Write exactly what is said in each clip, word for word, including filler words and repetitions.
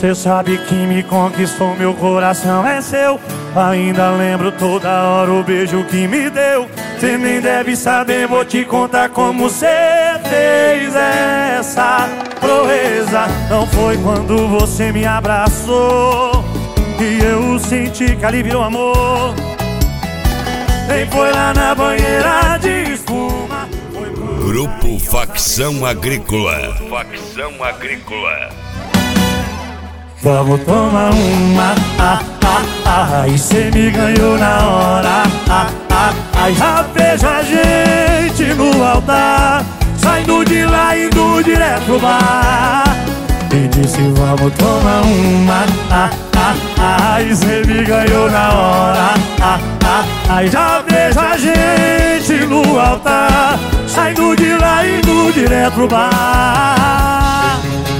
Cê sabe que me conquistou, meu coração é seu. Ainda lembro toda hora o beijo que me deu. Cê nem deve saber, vou te contar como cê fez essa proeza. Não foi quando você me abraçou que eu senti que ali virou amor. Nem foi lá na banheira de espuma. Grupo Facção Agrícola. Facção Agrícola. Vamos tomar uma, ah, ah, ah, e cê me ganhou na hora, ah, ah, ah, já vejo a gente no altar, saindo de lá, indo direto pro bar. E disse vamos tomar uma, ah, ah, ah, e cê me ganhou na hora, ah, ah, ah, já vejo a gente no altar, saindo de lá, indo direto pro bar.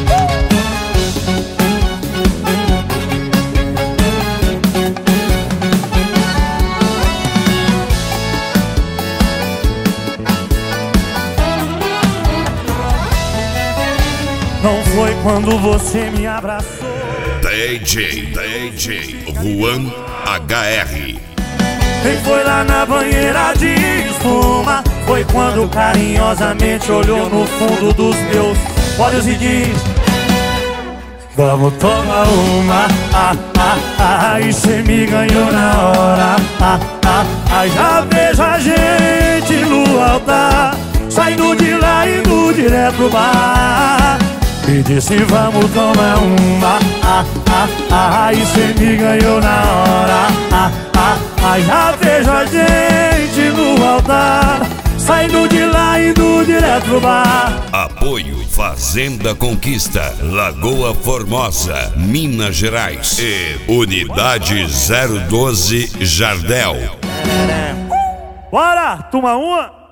Não foi quando você me abraçou. D J, D J Juan H R. Nem foi lá na banheira de espuma. Foi quando carinhosamente olhou no fundo dos meus olhos e diz: vamos tomar uma, ah, ah, ah, e cê me ganhou na hora, ah, ah, ah, já vejo a gente no altar, saindo de lá, indo direto pro bar. E disse vamos tomar uma, ah, ah, ah, e cê me ganhou na hora, ah, ah, ah, já vejo a gente no altar, saindo de lá, indo direto pro bar. Apoio Fazenda Conquista, Lagoa Formosa, Minas Gerais e Unidade zero doze Jardel. Bora, toma uma.